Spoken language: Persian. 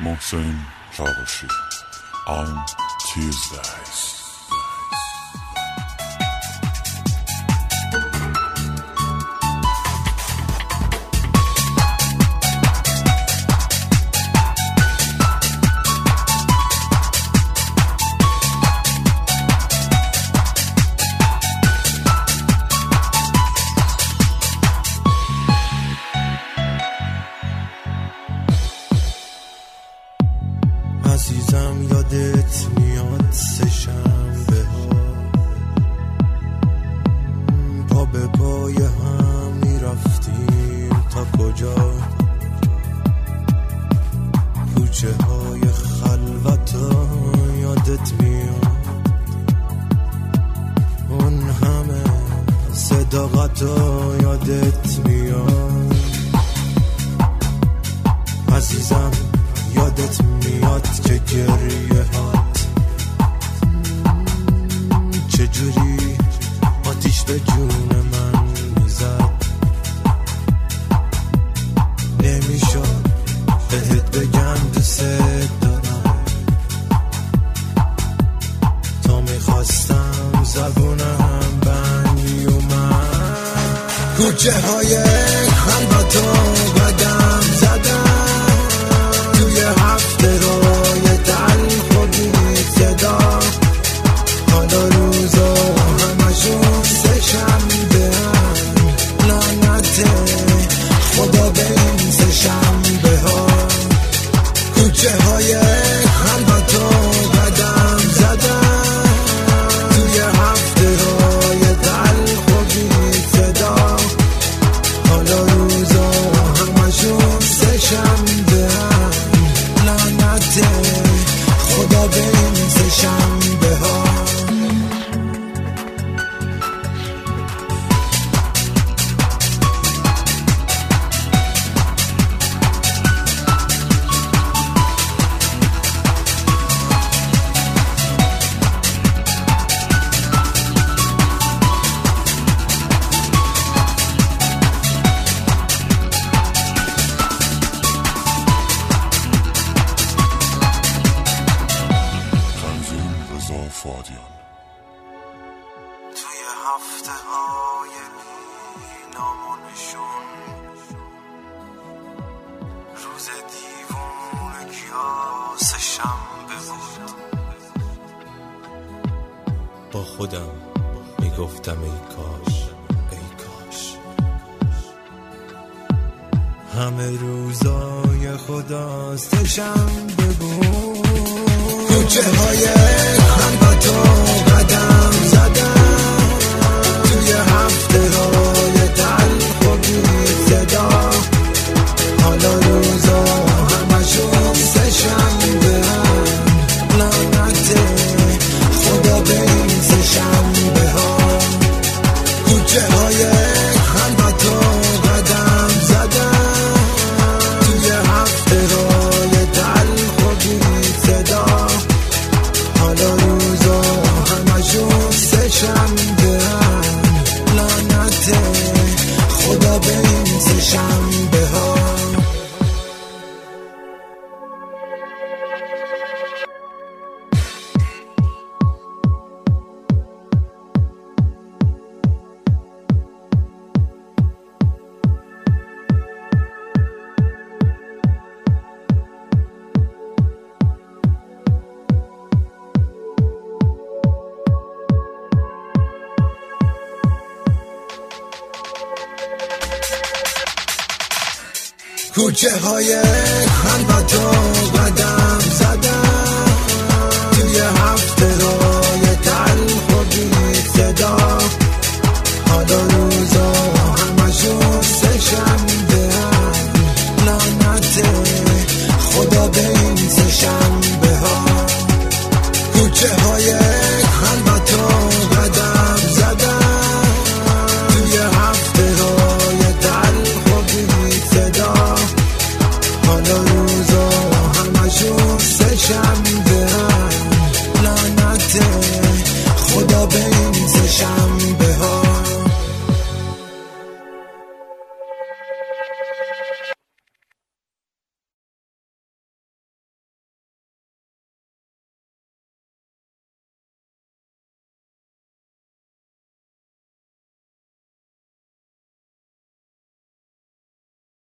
محسن چاوشی On Tuesdays. عزیزم یادت میاد سه شنبه ها پا به پای هم میرفتیم تا کجا کوچه های خلوت ها یادت میاد اون همه صداقت ها یادت میاد عزیزم یادت میاد که گریه هات چجوری آتیش به جون من میزد نمیشد بهت بگم دوست دارم تا میخواستم زبونم بند اومد کوچه های خلوتو قدم زدم هفته های تلخ و بی صدا حالا روزا همشون سه شنبه هم لعنت خدا به این سه شنبه ها کوچه های خلوتو قدم زدم توی هفته های تلخ و بی صدا حالا روزا همشون سه شنبه هم خدا به این سه شنبه ها توی هفته های بی نامونشون روز دیوونه کیاس شنبه بود با خودم میگفتم ای کاش همه روزای خدا سه شنبه بود کوچه های خلوتو قدم زدم توی هفته های تلخ و بی صدا حالا روزا همشون سه شنبه هم لعنت خدا به این سه شنبه ها کوچه های خلوتو قدم زدم توی هفته های تلخ و بی صدا حالا روزا همشون سه شنبه هم لعنت خدا به این سه شنبه ها کوچه های خلوتو قدم